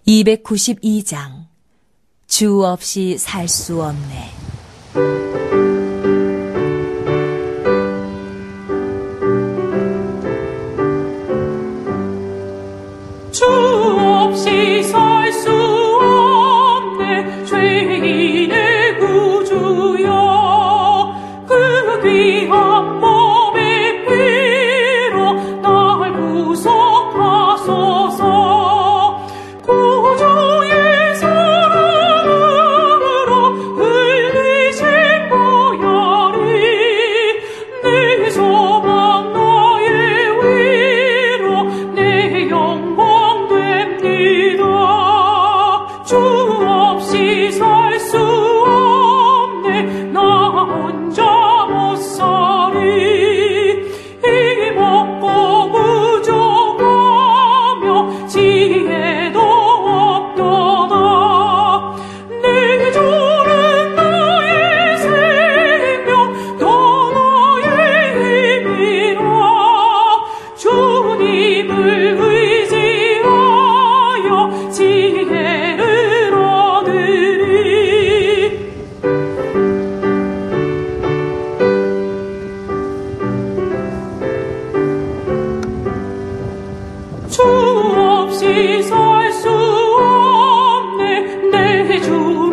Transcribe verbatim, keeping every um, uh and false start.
이백구십이 장 주 없이 살 수 없네. 주 없이 살 수 없네. 죄인의 구주여, 그 귀한 몸의 피로 날 구속하소서. 구주의 사랑으로 흘리신 보혈이 내 소망 나의 위로 내 영광 됩니다. 주 없이 살 수 없네. 나 혼자 못 살이. 이 먹고 부족하며 지혜도 없도다. 내 주는 나의 생명 또 나의 힘이라. 주님을 의지하여 지혜를 얻으리. 주 없이 살 수 없네. 내 주